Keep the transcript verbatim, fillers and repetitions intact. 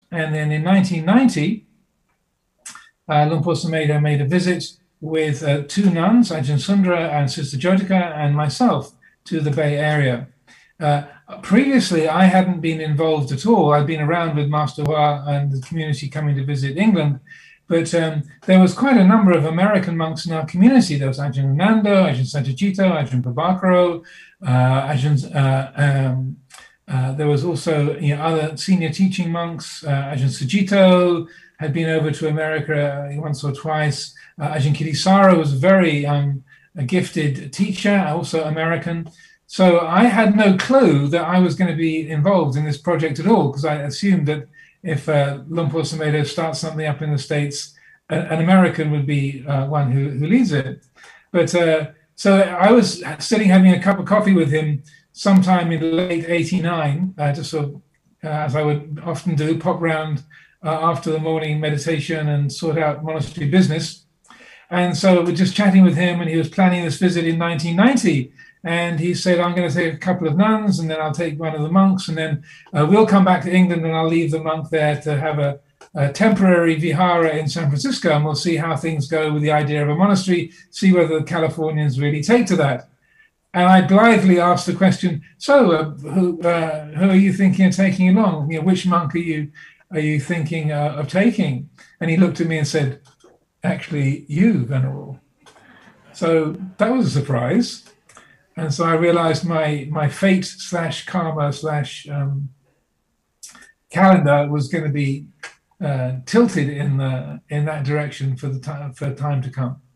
And then in nineteen ninety, uh, Lumpur Sumedho made a visit with uh, two nuns, Ajahn Sundara and Sister Jyotika, and myself to the Bay Area. Uh, previously, I hadn't been involved at all. I'd been around with Master Hua and the community coming to visit England, but um, there was quite a number of American monks in our community. There was Ajahn Nando, Ajahn Santajito, Ajahn Prabhakaro, uh, Ajahn, uh, um, uh, there was also, you know, other senior teaching monks. Uh, Ajahn Sujito had been over to America once or twice. Uh, Ajahn Kirisara was a very um, a gifted teacher, also American. So I had no clue that I was going to be involved in this project at all, because I assumed that if uh, Lumpur Sumedho starts something up in the States, an American would be uh, one who, who leads it. But uh, so I was sitting having a cup of coffee with him sometime in late eighty-nine, uh, just sort of, uh, as I would often do, pop round uh, after the morning meditation and sort out monastery business. And so we're just chatting with him, and he was planning this visit in nineteen ninety. And he said, I'm going to take a couple of nuns, and then I'll take one of the monks, and then uh, we'll come back to England, and I'll leave the monk there to have a, a temporary vihara in San Francisco, and we'll see how things go with the idea of a monastery, see whether the Californians really take to that. And I blithely asked the question, so uh, who, uh, who are you thinking of taking along? You know, which monk are you, are you thinking uh, of taking? And he looked at me and said, actually, you, Venerable. So that was a surprise. And so I realized my my fate slash karma slash um, calendar was going to be uh, tilted in the in that direction for the time for time to come.